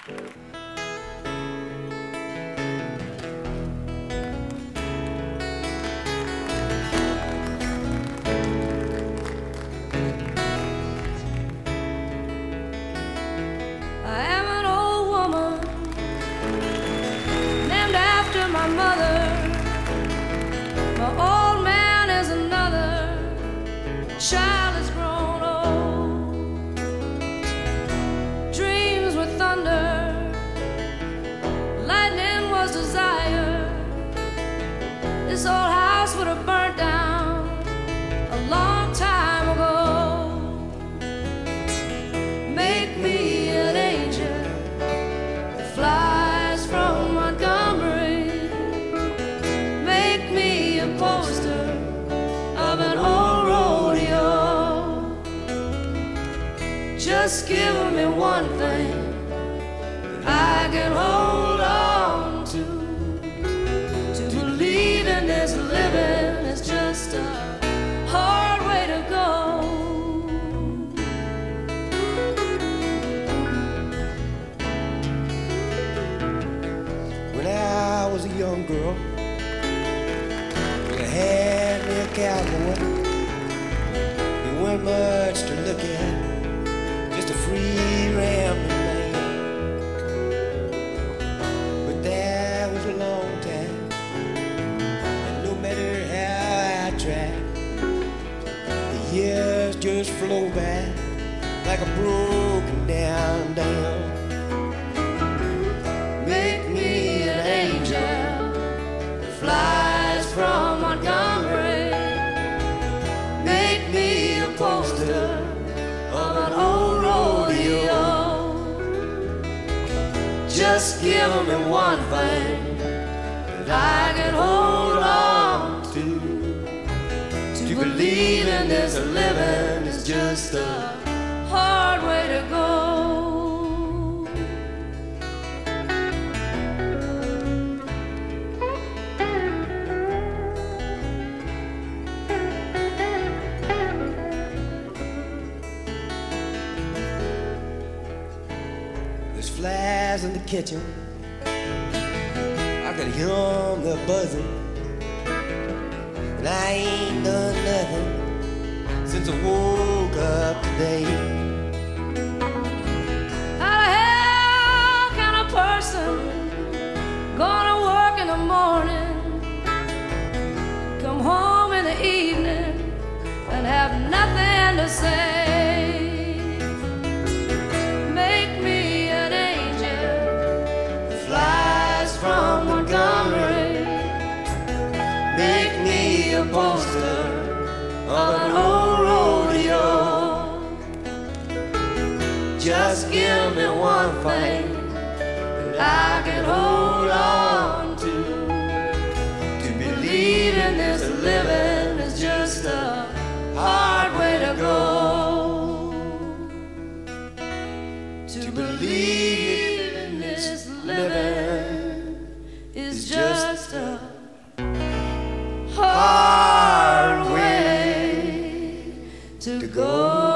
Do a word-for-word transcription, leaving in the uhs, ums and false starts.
Child has grown old. Dreams were thunder, lightning was desire. This old house would have burnt down a long time ago. Make me an angel that flies from Montgomery. Make me a poster of an old rodeo. Just give me one thing that I can hold on to. To believe in this living is just a hard way to go. When I was a young girl, I had me a cowboy. He wasn't much to look at, just a free rambling man. But that was a long time, and no matter how I tried, the years just flow by like a broken down dam. Make me an angel that flies from Montgomery. Make me a poster of an old rodeo. Just give me one thing that I can hold on to. To believe in this living is just a hard way to go. There's flies in the kitchen, I can hear them, they're buzzing. And I ain't done nothing since I woke up today. How the hell can a person gonna work in the morning, come home in the evening, and have nothing to say? Make me an angel that flies from Montgomery. Make me a poster of an old rodeo. Just give me one thing that I can hold on to. To believe in this living is just a hard way to go. To believe in this living is just a hard way to go.